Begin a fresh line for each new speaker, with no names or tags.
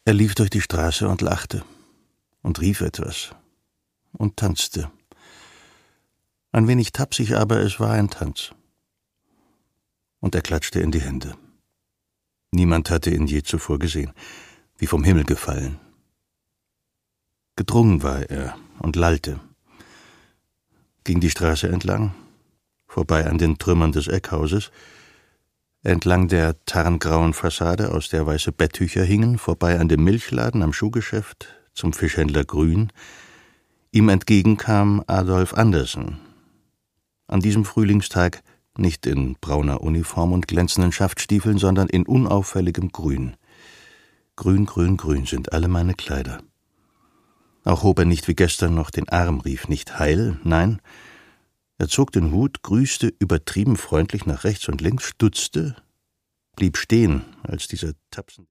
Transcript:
Er lief durch die Straße und lachte und rief etwas und tanzte. Ein wenig tapsig, aber es war ein Tanz. Und er klatschte in die Hände. Niemand hatte ihn je zuvor gesehen, wie vom Himmel gefallen. Gedrungen war er und lallte. Ging die Straße entlang, vorbei an den Trümmern des Eckhauses, entlang der tarngrauen Fassade, aus der weiße Betttücher hingen, vorbei an dem Milchladen, am Schuhgeschäft, zum Fischhändler Grün. Ihm entgegen kam Adolf Andersen. An diesem Frühlingstag nicht in brauner Uniform und glänzenden Schaftstiefeln, sondern in unauffälligem Grün. Grün, grün, grün sind alle meine Kleider. Auch hob er nicht wie gestern noch den Arm, rief nicht Heil, nein, er zog den Hut, grüßte übertrieben freundlich nach rechts und links, stutzte, blieb stehen, als dieser tapsende